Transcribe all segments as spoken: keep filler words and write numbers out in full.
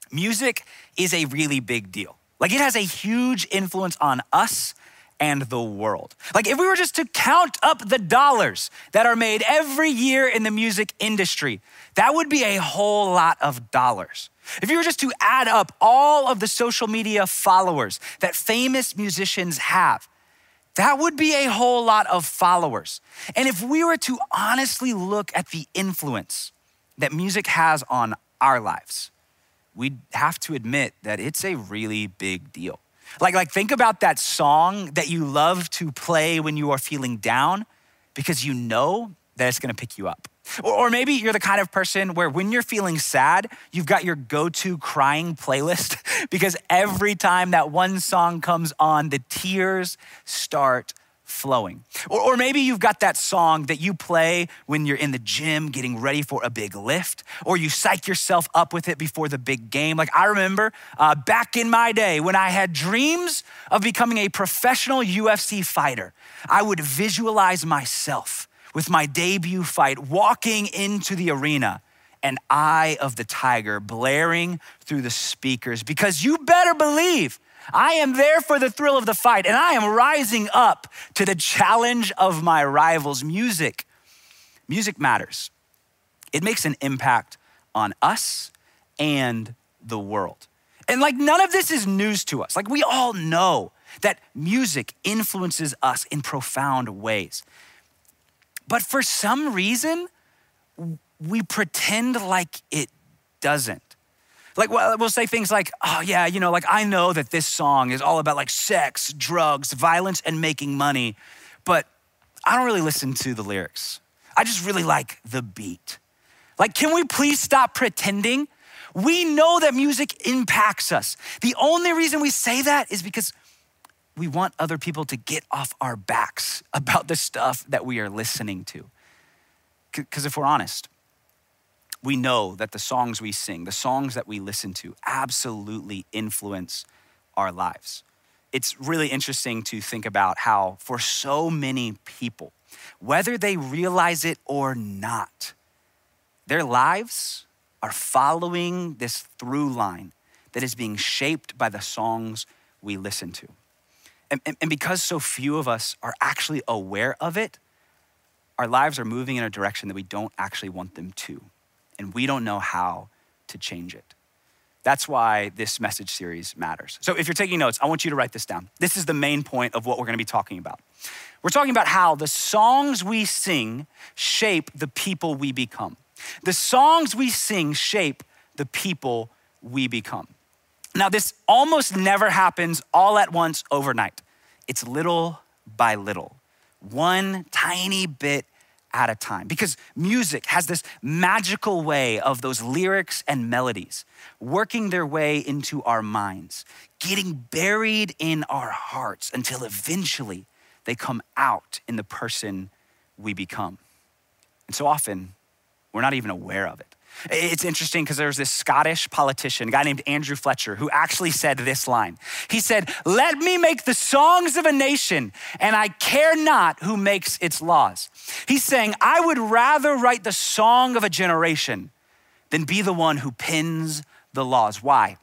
Music is a really big deal. Like it has a huge influence on us and the world. Like if we were just to count up the dollars that are made every year in the music industry, that would be a whole lot of dollars. If you were just to add up all of the social media followers that famous musicians have, that would be a whole lot of followers. And if we were to honestly look at the influence that music has on our lives, we'd have to admit that it's a really big deal. Like, like think about that song that you love to play when you are feeling down because you know that it's gonna pick you up. Or, or maybe you're the kind of person where when you're feeling sad, you've got your go-to crying playlist because every time that one song comes on, the tears start flowing. Or, or maybe you've got that song that you play when you're in the gym getting ready for a big lift, or you psych yourself up with it before the big game. Like I remember uh, back in my day when I had dreams of becoming a professional U F C fighter, I would visualize myself with my debut fight walking into the arena and Eye of the Tiger blaring through the speakers, because you better believe I am there for the thrill of the fight and I am rising up to the challenge of my rivals. Music, music matters. It makes an impact on us and the world. And like none of this is news to us. Like we all know that music influences us in profound ways. But for some reason, we pretend like it doesn't. Like we'll say things like, oh yeah, you know, like I know that this song is all about like sex, drugs, violence, and making money, but I don't really listen to the lyrics. I just really like the beat. Like, can we please stop pretending? We know that music impacts us. The only reason we say that is because we want other people to get off our backs about the stuff that we are listening to. Because if we're honest, we know that the songs we sing, the songs that we listen to absolutely influence our lives. It's really interesting to think about how for so many people, whether they realize it or not, their lives are following this through line that is being shaped by the songs we listen to. And, and, and because so few of us are actually aware of it, our lives are moving in a direction that we don't actually want them to. And we don't know how to change it. That's why this message series matters. So if you're taking notes, I want you to write this down. This is the main point of what we're gonna be talking about. We're talking about how the songs we sing shape the people we become. The songs we sing shape the people we become. Now, this almost never happens all at once overnight. It's little by little, one tiny bit at a time, because music has this magical way of those lyrics and melodies working their way into our minds, getting buried in our hearts until eventually they come out in the person we become. And so often, we're not even aware of it. It's interesting because there's this Scottish politician, a guy named Andrew Fletcher, who actually said this line. He said, "Let me make the songs of a nation, and I care not who makes its laws." He's saying, I would rather write the song of a generation than be the one who pens the laws. Why?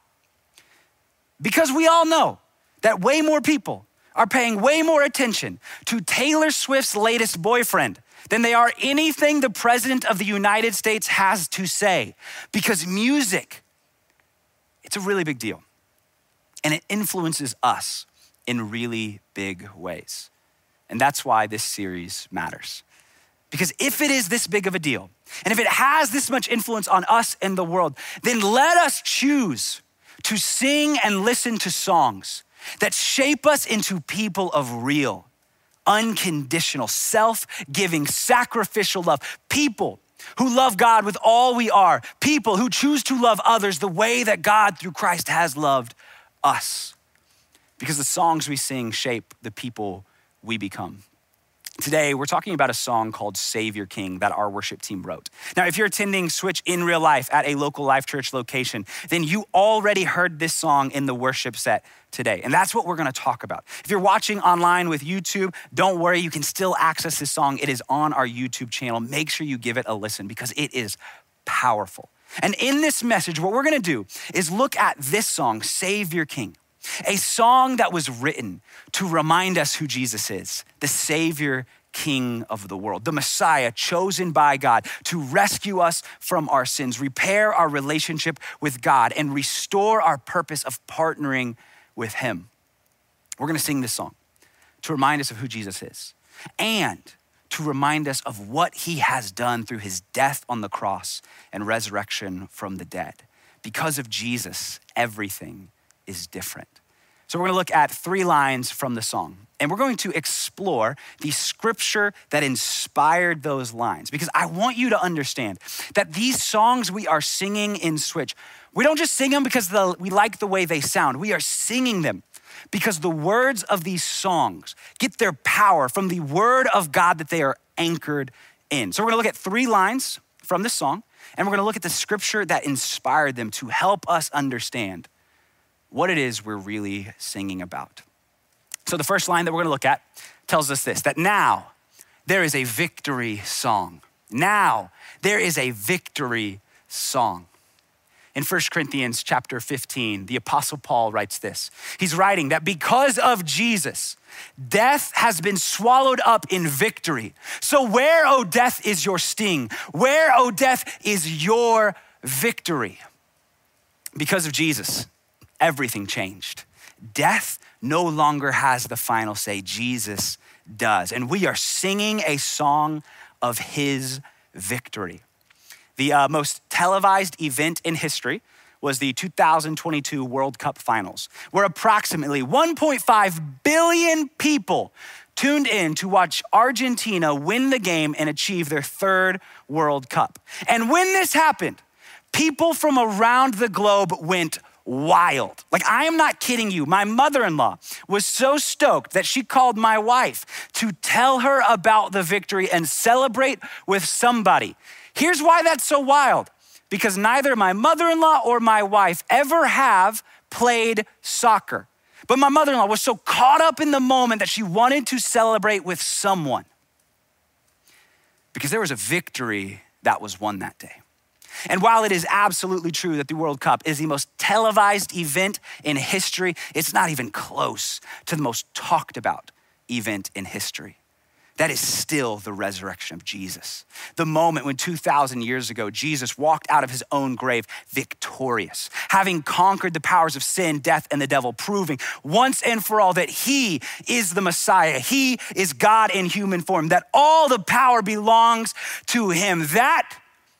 Because we all know that way more people are paying way more attention to Taylor Swift's latest boyfriend than they are anything the president of the United States has to say. Because music, it's a really big deal. And it influences us in really big ways. And that's why this series matters. Because if it is this big of a deal, and if it has this much influence on us and the world, then let us choose to sing and listen to songs that shape us into people of real, unconditional, self-giving, sacrificial love. People who love God with all we are. People who choose to love others the way that God through Christ has loved us. Because the songs we sing shape the people we become. Today, we're talking about a song called Savior King that our worship team wrote. Now, if you're attending Switch in real life at a local Life Church location, then you already heard this song in the worship set today. And that's what we're gonna talk about. If you're watching online with YouTube, don't worry, you can still access this song. It is on our YouTube channel. Make sure you give it a listen because it is powerful. And in this message, what we're gonna do is look at this song, Savior King, a song that was written to remind us who Jesus is, the Savior King of the world, the Messiah chosen by God to rescue us from our sins, repair our relationship with God, and restore our purpose of partnering with him. We're gonna sing this song to remind us of who Jesus is and to remind us of what he has done through his death on the cross and resurrection from the dead. Because of Jesus, everything is different. So we're gonna look at three lines from the song, and we're going to explore the scripture that inspired those lines, because I want you to understand that these songs we are singing in Switch, we don't just sing them because the, we like the way they sound. We are singing them because the words of these songs get their power from the word of God that they are anchored in. So we're gonna look at three lines from this song, and we're gonna look at the scripture that inspired them to help us understand what it is we're really singing about. So the first line that we're gonna look at tells us this, that now there is a victory song. Now there is a victory song. In First Corinthians chapter fifteen, the Apostle Paul writes this. He's writing that because of Jesus, death has been swallowed up in victory. So where, O death, is your sting? Where, O death, is your victory? Because of Jesus, everything changed. Death no longer has the final say. Jesus does. And we are singing a song of his victory. The uh, most televised event in history was the two thousand twenty-two World Cup Finals, where approximately one point five billion people tuned in to watch Argentina win the game and achieve their third World Cup. And when this happened, people from around the globe went wild. Like, I am not kidding you. My mother-in-law was so stoked that she called my wife to tell her about the victory and celebrate with somebody. Here's why that's so wild. Because neither my mother-in-law or my wife ever have played soccer. But my mother-in-law was so caught up in the moment that she wanted to celebrate with someone. Because there was a victory that was won that day. And while it is absolutely true that the World Cup is the most televised event in history, it's not even close to the most talked about event in history. That is still the resurrection of Jesus. The moment when two thousand years ago, Jesus walked out of his own grave victorious, having conquered the powers of sin, death, and the devil, proving once and for all that he is the Messiah. He is God in human form, that all the power belongs to him. That,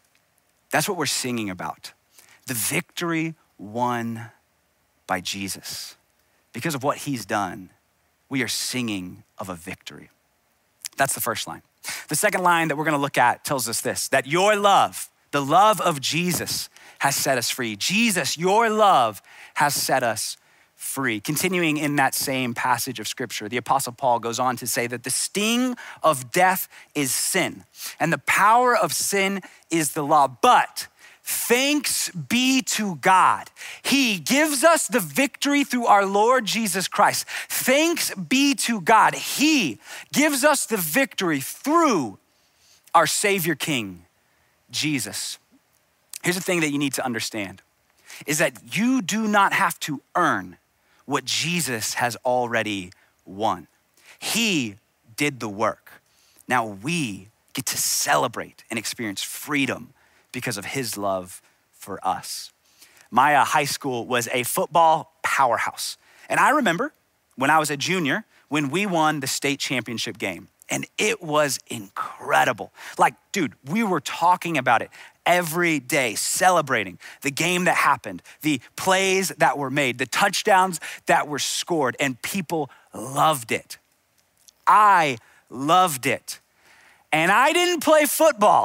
that's what we're singing about. The victory won by Jesus. Because of what he's done, we are singing of a victory. That's the first line. The second line that we're gonna look at tells us this, that your love, the love of Jesus, has set us free. Jesus, your love has set us free. Continuing in that same passage of scripture, the Apostle Paul goes on to say that the sting of death is sin, and the power of sin is the law. But thanks be to God. He gives us the victory through our Lord Jesus Christ. Thanks be to God. He gives us the victory through our Savior King, Jesus. Here's the thing that you need to understand, is that you do not have to earn what Jesus has already won. He did the work. Now we get to celebrate and experience freedom because of his love for us. My uh, high school was a football powerhouse. And I remember when I was a junior, when we won the state championship game, and it was incredible. Like, dude, we were talking about it every day, celebrating the game that happened, the plays that were made, the touchdowns that were scored, and people loved it. I loved it. And I didn't play football.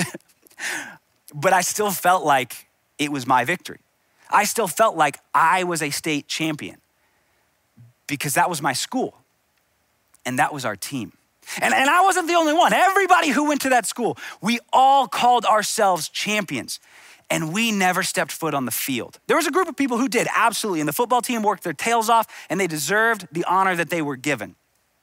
But I still felt like it was my victory. I still felt like I was a state champion because that was my school and that was our team. And, and I wasn't the only one. Everybody who went to that school, we all called ourselves champions and we never stepped foot on the field. There was a group of people who did, absolutely, and the football team worked their tails off and they deserved the honor that they were given.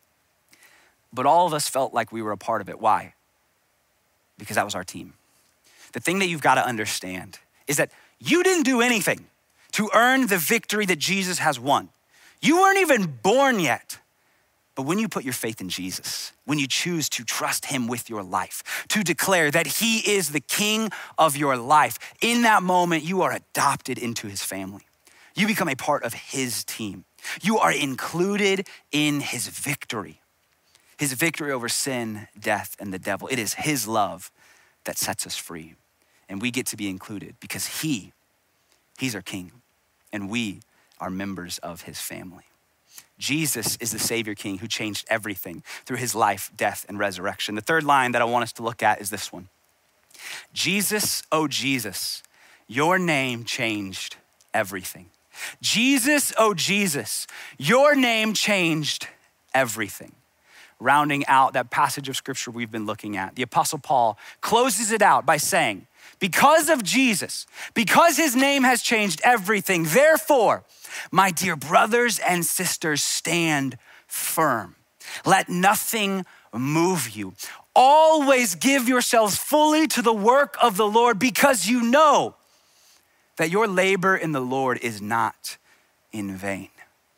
But all of us felt like we were a part of it. Why? Because that was our team. The thing that you've got to understand is that you didn't do anything to earn the victory that Jesus has won. You weren't even born yet. But when you put your faith in Jesus, when you choose to trust him with your life, to declare that he is the king of your life, in that moment, you are adopted into his family. You become a part of his team. You are included in his victory, his victory over sin, death, and the devil. It is his love that sets us free. And we get to be included because he, he's our king, and we are members of his family. Jesus is the Savior King who changed everything through his life, death, and resurrection. The third line that I want us to look at is this one. Jesus, oh Jesus, your name changed everything. Jesus, oh Jesus, your name changed everything. Rounding out that passage of scripture we've been looking at, the Apostle Paul closes it out by saying, because of Jesus, because his name has changed everything, therefore, my dear brothers and sisters, stand firm. Let nothing move you. Always give yourselves fully to the work of the Lord because you know that your labor in the Lord is not in vain.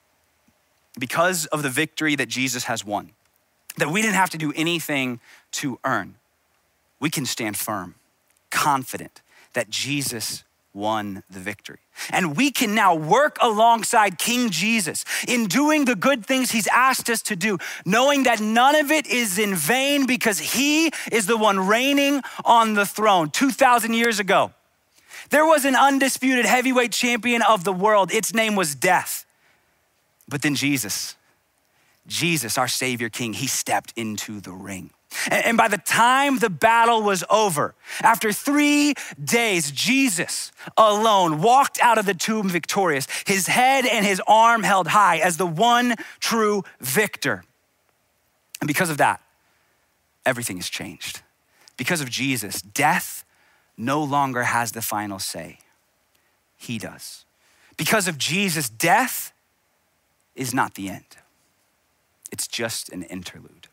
Because of the victory that Jesus has won, that we didn't have to do anything to earn, we can stand firm, confident that Jesus won the victory. And we can now work alongside King Jesus in doing the good things he's asked us to do, knowing that none of it is in vain because he is the one reigning on the throne. two thousand years ago, there was an undisputed heavyweight champion of the world. Its name was death. But then Jesus, Jesus, our Savior King, he stepped into the ring. And by the time the battle was over, after three days, Jesus alone walked out of the tomb victorious, his head and his arm held high as the one true victor. And because of that, everything has changed. Because of Jesus, death no longer has the final say. He does. Because of Jesus, death is not the end. It's just an interlude.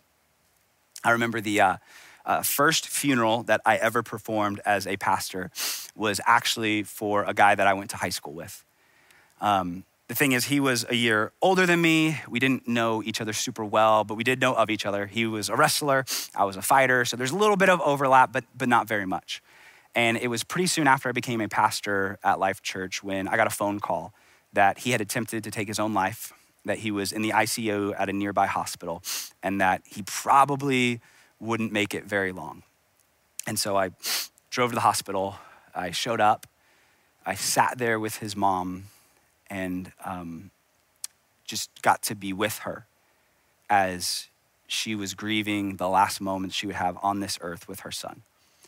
I remember the uh, uh, first funeral that I ever performed as a pastor was actually for a guy that I went to high school with. Um, the thing is, he was a year older than me. We didn't know each other super well, but we did know of each other. He was a wrestler, I was a fighter, so there's a little bit of overlap, but, but not very much. And it was pretty soon after I became a pastor at Life Church when I got a phone call that he had attempted to take his own life, that he was in the I C U at a nearby hospital, and that he probably wouldn't make it very long. And so I drove to the hospital, I showed up, I sat there with his mom, and um, just got to be with her as she was grieving the last moments she would have on this earth with her son.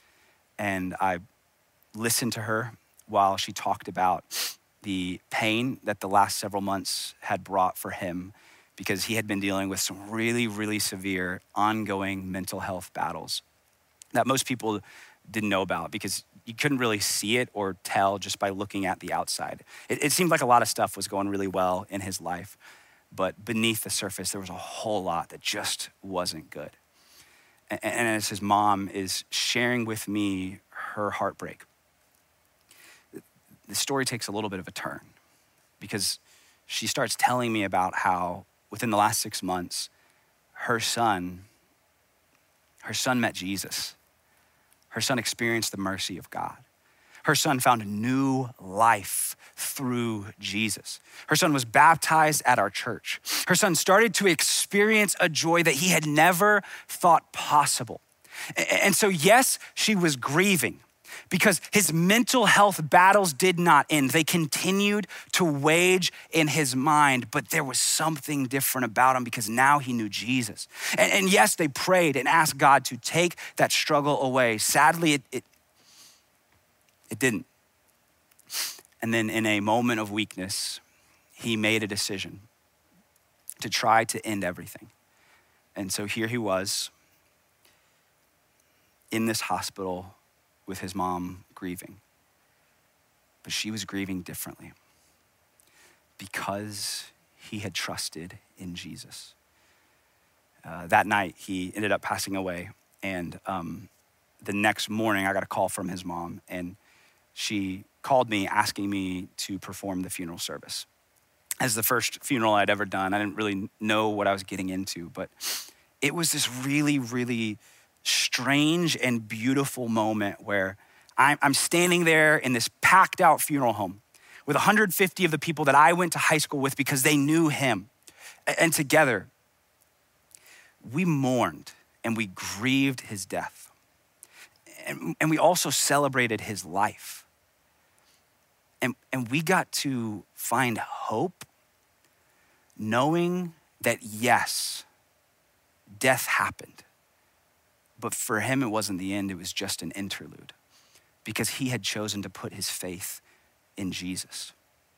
And I listened to her while she talked about the pain that the last several months had brought for him because he had been dealing with some really, really severe ongoing mental health battles that most people didn't know about because you couldn't really see it or tell just by looking at the outside. It, it seemed like a lot of stuff was going really well in his life, but beneath the surface, there was a whole lot that just wasn't good. And, and as his mom is sharing with me her heartbreak, the story takes a little bit of a turn because she starts telling me about how within the last six months, her son, her son met Jesus. Her son experienced the mercy of God. Her son found a new life through Jesus. Her son was baptized at our church. Her son started to experience a joy that he had never thought possible. And so yes, she was grieving, because his mental health battles did not end. They continued to wage in his mind, but there was something different about him because now he knew Jesus. And, and yes, they prayed and asked God to take that struggle away. Sadly, it, it, it didn't. And then in a moment of weakness, he made a decision to try to end everything. And so here he was in this hospital with his mom grieving. But she was grieving differently because he had trusted in Jesus. Uh, that night, he ended up passing away. And um, the next morning, I got a call from his mom. And she called me asking me to perform the funeral service. As the first funeral I'd ever done, I didn't really know what I was getting into, but it was this really, really strange and beautiful moment where I'm, I'm standing there in this packed out funeral home with one hundred fifty of the people that I went to high school with because they knew him. And together, we mourned and we grieved his death. And, and we also celebrated his life. And, and we got to find hope knowing that yes, death happened. But for him, it wasn't the end, it was just an interlude because he had chosen to put his faith in Jesus.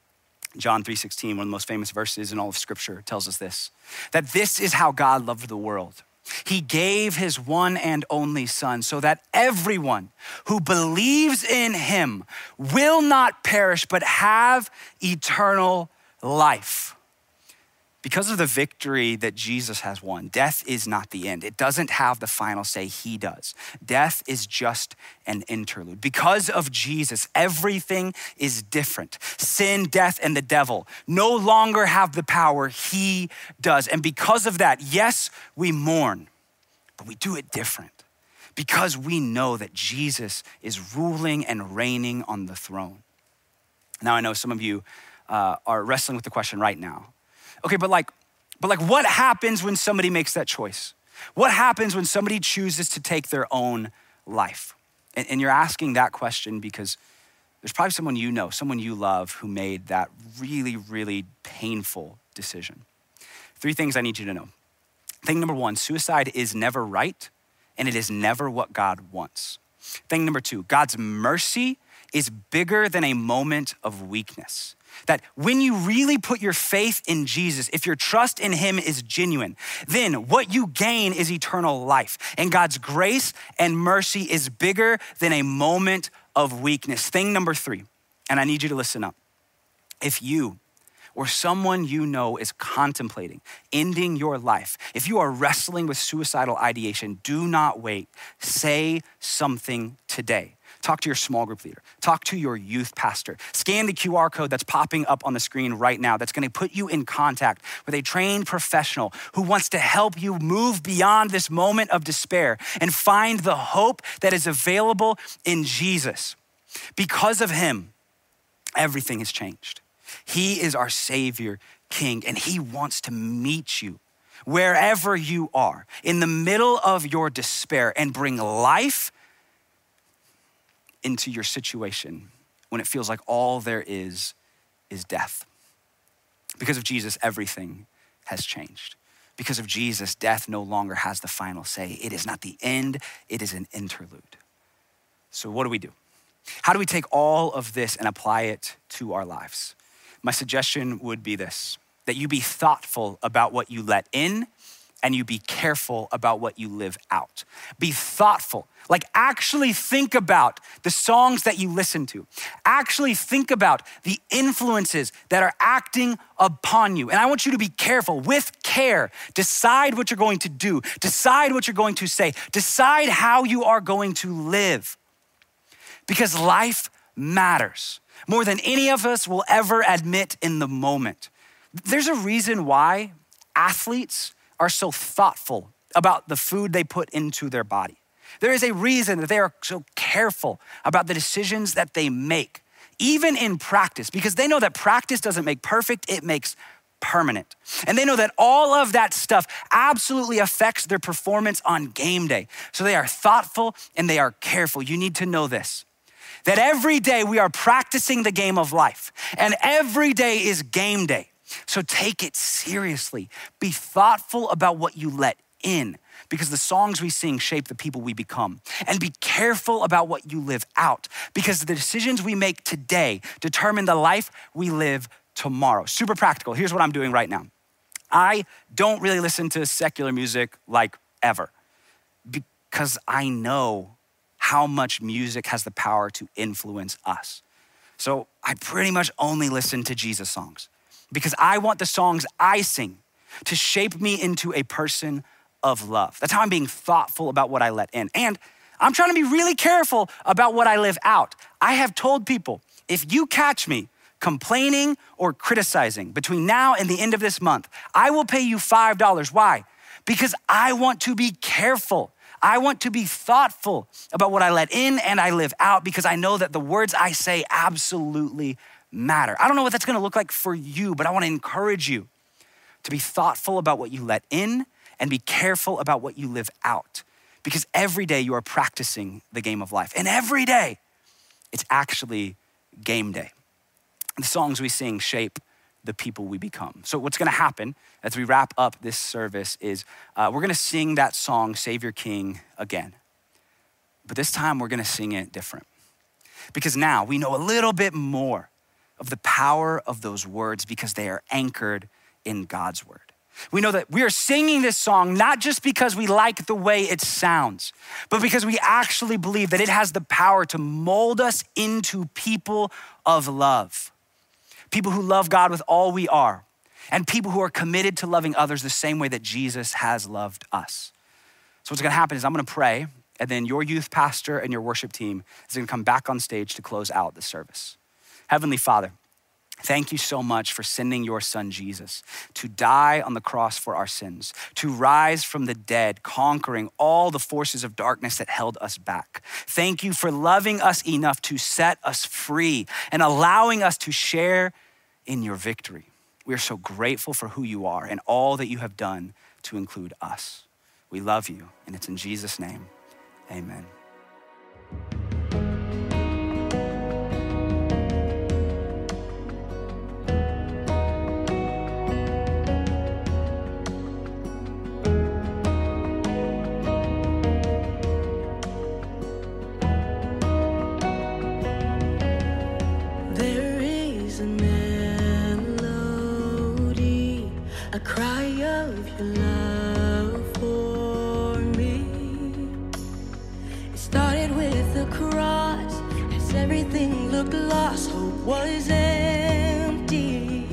John three sixteen, one of the most famous verses in all of scripture, tells us this, that this is how God loved the world. He gave his one and only son so that everyone who believes in him will not perish, but have eternal life. Because of the victory that Jesus has won, death is not the end. It doesn't have the final say, he does. Death is just an interlude. Because of Jesus, everything is different. Sin, death, and the devil no longer have the power, he does. And because of that, yes, we mourn, but we do it different because we know that Jesus is ruling and reigning on the throne. Now, I know some of you uh, are wrestling with the question right now. Okay, but like, but like what happens when somebody makes that choice? What happens when somebody chooses to take their own life? And, and you're asking that question because there's probably someone you know, someone you love who made that really, really painful decision. Three things I need you to know. Thing number one, suicide is never right and it is never what God wants. Thing number two, God's mercy is bigger than a moment of weakness. That when you really put your faith in Jesus, if your trust in him is genuine, then what you gain is eternal life. And God's grace and mercy is bigger than a moment of weakness. Thing number three, and I need you to listen up. If you or someone you know is contemplating ending your life, if you are wrestling with suicidal ideation, do not wait. Say something today. Talk to your small group leader. Talk to your youth pastor. Scan the Q R code that's popping up on the screen right now that's gonna put you in contact with a trained professional who wants to help you move beyond this moment of despair and find the hope that is available in Jesus. Because of him, everything has changed. He is our Savior, King, and he wants to meet you wherever you are in the middle of your despair and bring life into your situation when it feels like all there is is death. Because of Jesus, everything has changed. Because of Jesus, death no longer has the final say. It is not the end, it is an interlude. So what do we do? How do we take all of this and apply it to our lives? My suggestion would be this, that you be thoughtful about what you let in and you be careful about what you live out. Be thoughtful, like actually think about the songs that you listen to. Actually think about the influences that are acting upon you. And I want you to be careful, with care. Decide what you're going to do. Decide what you're going to say. Decide how you are going to live. Because life matters more than any of us will ever admit in the moment. There's a reason why athletes are so thoughtful about the food they put into their body. There is a reason that they are so careful about the decisions that they make, even in practice, because they know that practice doesn't make perfect, it makes permanent. And they know that all of that stuff absolutely affects their performance on game day. So they are thoughtful and they are careful. You need to know this, that every day we are practicing the game of life and every day is game day. So take it seriously. Be thoughtful about what you let in, because the songs we sing shape the people we become. And be careful about what you live out, because the decisions we make today determine the life we live tomorrow. Super practical. Here's what I'm doing right now. I don't really listen to secular music like ever, because I know how much music has the power to influence us. So I pretty much only listen to Jesus songs, because I want the songs I sing to shape me into a person of love. That's how I'm being thoughtful about what I let in. And I'm trying to be really careful about what I live out. I have told people, if you catch me complaining or criticizing between now and the end of this month, I will pay you five dollars. Why? Because I want to be careful. I want to be thoughtful about what I let in and I live out, because I know that the words I say absolutely matter. I don't know what that's gonna look like for you, but I wanna encourage you to be thoughtful about what you let in and be careful about what you live out, because every day you are practicing the game of life, and every day it's actually game day. The songs we sing shape the people we become. So what's gonna happen as we wrap up this service is uh, we're gonna sing that song, Savior King, again. But this time we're gonna sing it different, because now we know a little bit more of the power of those words because they are anchored in God's word. We know that we are singing this song not just because we like the way it sounds, but because we actually believe that it has the power to mold us into people of love. People who love God with all we are, and people who are committed to loving others the same way that Jesus has loved us. So what's gonna happen is I'm gonna pray, and then your youth pastor and your worship team is gonna come back on stage to close out the service. Heavenly Father, thank you so much for sending your son Jesus to die on the cross for our sins, to rise from the dead, conquering all the forces of darkness that held us back. Thank you for loving us enough to set us free and allowing us to share in your victory. We are so grateful for who you are and all that you have done to include us. We love you, and it's in Jesus' name, amen. A cry of your love for me. It started with the cross, as everything looked lost, hope was empty.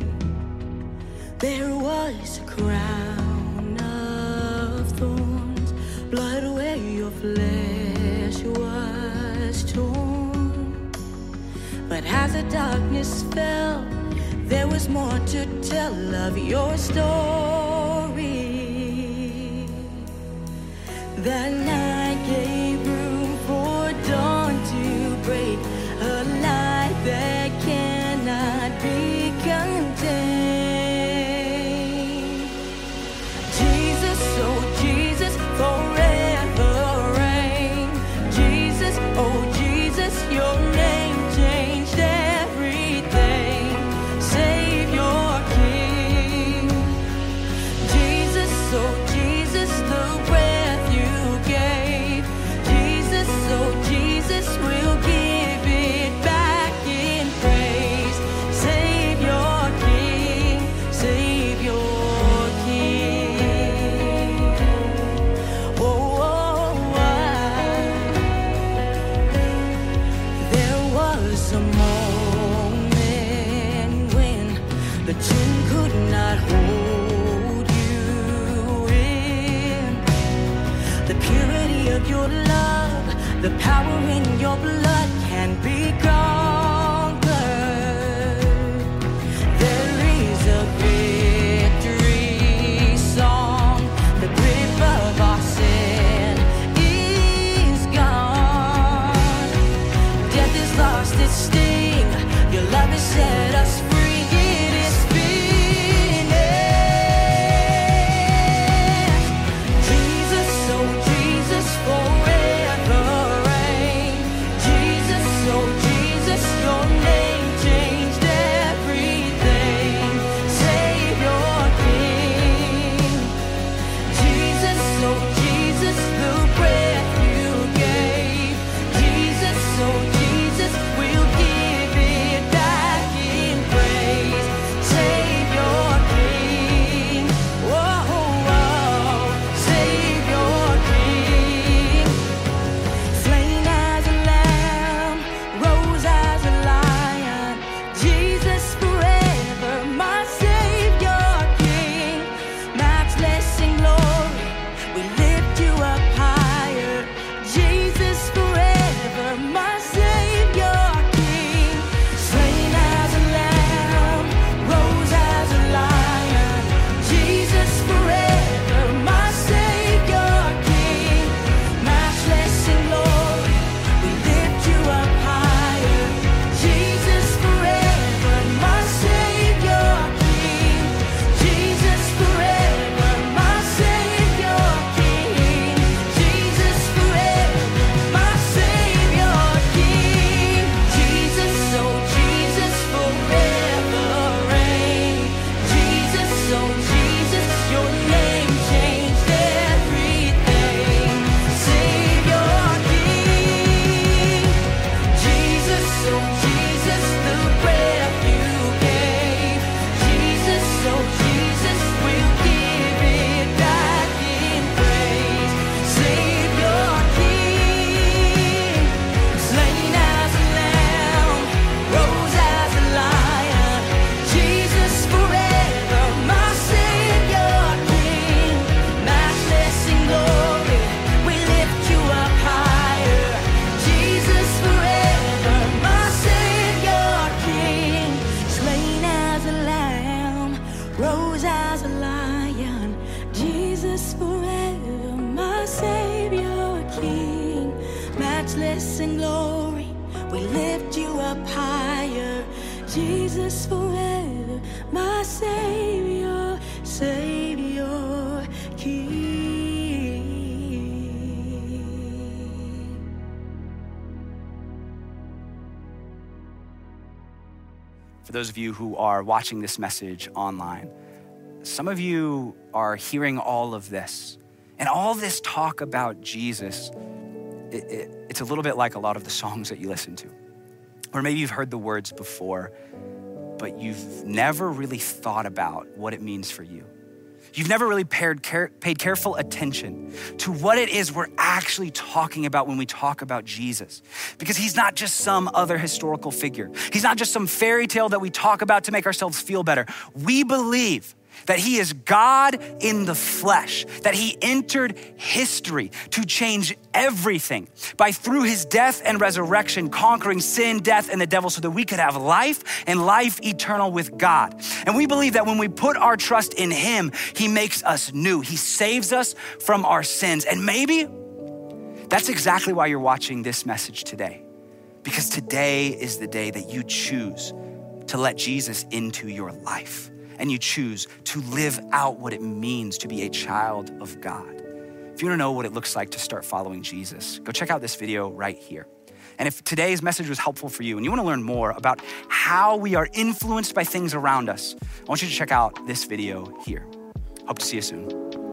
There was a crown of thorns, blood where your flesh was torn. But as the darkness fell, there was more to tell of your story. That night gave room for dawn to break, a light that cannot be contained. Jesus, oh Jesus, forever reign. Jesus, oh Jesus, your name changed everything. Savior King, Jesus, oh Jesus, the breath you gave. Jesus, oh Jesus, we'll give it back in praise. Savior King, Savior King. Oh, oh, oh. There was a moment when the tomb could not hold you in. The purity of your love, the power in your blood can be conquered. There is a victory song. The grip of our sin is gone. Death is lost its sting. Your love has set us free. It is finished. Jesus, oh Jesus, forever reign. Jesus, oh Jesus. Jesus forever, my Savior, King, matchless in glory, we lift you up higher. Jesus forever, my Savior, Savior, King. For those of you who are watching this message online, some of you are hearing all of this, and all this talk about Jesus, it, it, it's a little bit like a lot of the songs that you listen to. Or maybe you've heard the words before, but you've never really thought about what it means for you. You've never really paid, care, paid careful attention to what it is we're actually talking about when we talk about Jesus. Because he's not just some other historical figure. He's not just some fairy tale that we talk about to make ourselves feel better. We believe that he is God in the flesh, that he entered history to change everything by through his death and resurrection, conquering sin, death, and the devil so that we could have life and life eternal with God. And we believe that when we put our trust in him, he makes us new. He saves us from our sins. And maybe that's exactly why you're watching this message today, because today is the day that you choose to let Jesus into your life. And you choose to live out what it means to be a child of God. If you wanna know what it looks like to start following Jesus, go check out this video right here. And if today's message was helpful for you and you wanna learn more about how we are influenced by things around us, I want you to check out this video here. Hope to see you soon.